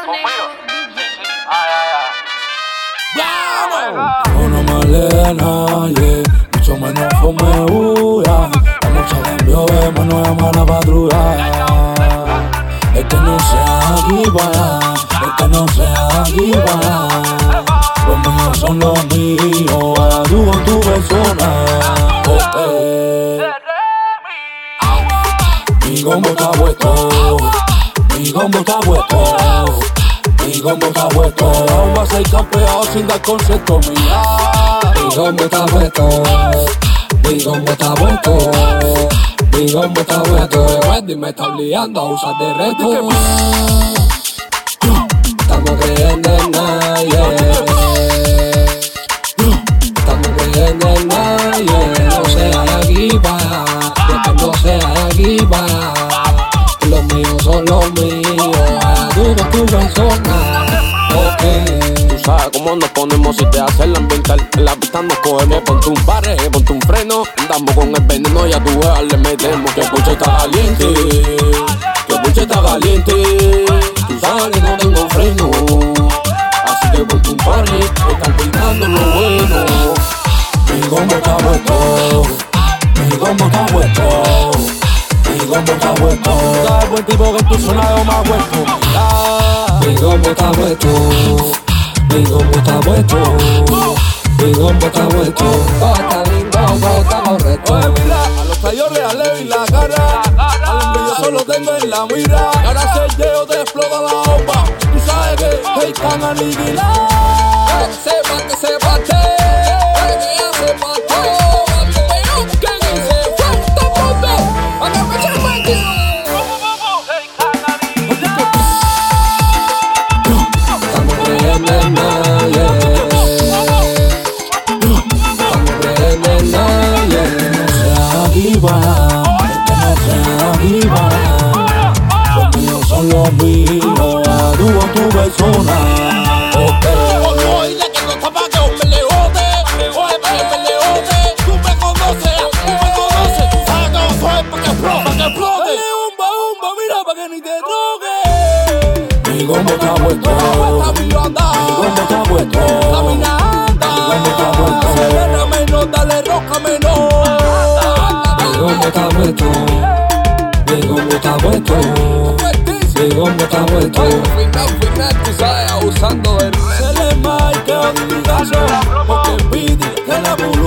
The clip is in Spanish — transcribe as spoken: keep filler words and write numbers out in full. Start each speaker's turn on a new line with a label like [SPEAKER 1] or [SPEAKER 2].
[SPEAKER 1] Yo no me lee a nadie, mucho menos fome huya. La noche cambió de mano a mano patrulla. Es que no sea aquí para allá, es que no sea aquí para allá. Los míos son los míos, vaya tú con tu persona. Okay. Mi combo está puesto, mi combo está puesto, mi combo está puesto. Vamos a ser campeones sin dar concepto, mira. Mi combo está puesto, mi combo está puesto, mi combo está puesto. Wendy me está obligando a usar de reto. Estamos creyendo en nadie, estamos creyendo en nadie. No sea de aquí para allá, que no sea de aquí para allá. Los míos son los míos, tú con tu persona. Okay.
[SPEAKER 2] Tú sabes cómo nos ponemos si te hace el ambiental. En la pista nos cogemos, ponte un pare, ponte un freno. Andamos con el veneno, ya tú veas, le metemos. Que el puche está caliente, que el puche está caliente. Tú sabes que no tengo freno, así que ponte un pare, están pintando lo bueno.
[SPEAKER 1] Mi combo está puesto, mi combo está puesto, mi combo está puesto.
[SPEAKER 2] Tú sabes buen tipo que en tu zona yo me acuesto.
[SPEAKER 1] Mi combo está puesto, mi combo está puesto, mi combo está puesto. Todo está lindo, todo está correcto.
[SPEAKER 2] Oye, mira, a los tallos reales vi la cara, al envidioso lo tengo en la mira. Y ahora se llevo te explota la bomba. Tú sabes que te están aniquilando.
[SPEAKER 1] Que se parte, se parte, que ya se parte. Que ni se falta ponte, a que me eche el partido. Estamos creyendo en nadie, estamos creyendo en nadie. No sea aquí para, que no sea aquí para. Los míos son los míos, tú con tu persona. Okay. Mi combo está puesto, mi combo está puesto, mi combo está puesto.
[SPEAKER 2] Acelera menos, dale roca menos.
[SPEAKER 1] Mi combo está puesto, mi combo está puesto, mi combo está puesto.
[SPEAKER 2] Final, final, tú sabes, abusando del. Se le marca un caso, porque pide que la